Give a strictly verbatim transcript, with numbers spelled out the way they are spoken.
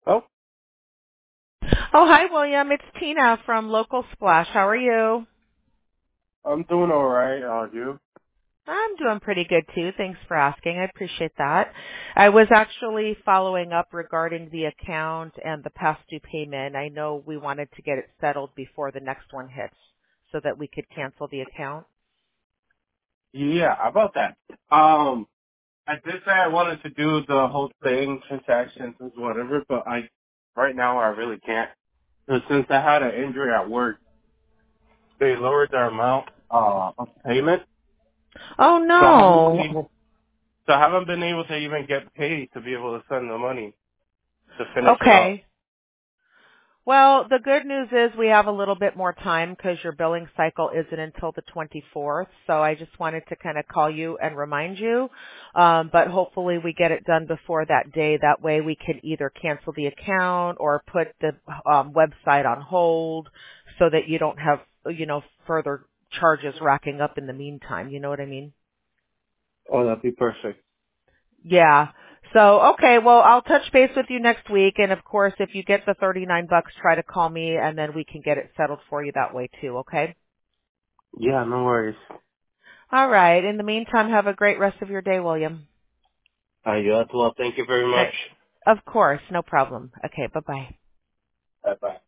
Oh, Oh, hi, William. It's Tina from Local Splash. How are you? I'm doing all right. Uh, you? I'm doing pretty good, too. Thanks for asking. I appreciate that. I was actually following up regarding the account and the past due payment. I know we wanted to get it settled before the next one hits so that we could cancel the account. Yeah, about that. Um, I did say I wanted to do the whole thing, transactions and whatever, but I, right now I really can't. So since I had an injury at work, they lowered the amount uh, of payment, Oh, so I haven't been no. able, so I haven't been able to even get paid to be able to send the money to finish it up. Okay. Well, the good news is we have a little bit more time because your billing cycle isn't until the twenty-fourth. So I just wanted to kind of call you and remind you. Um, but hopefully we get it done before that day. That way we can either cancel the account or put the um, website on hold so that you don't have, you know, further charges racking up in the meantime. You know what I mean? Oh, that'd be perfect. Yeah. So, okay, well, I'll touch base with you next week. And of course, if you get the thirty-nine bucks, try to call me and then we can get it settled for you that way too, okay? Yeah, no worries. All right. In the meantime, have a great rest of your day, William. Uh, you as well. Thank you very All much. right. Of course. No problem. Okay. Bye-bye. Bye bye.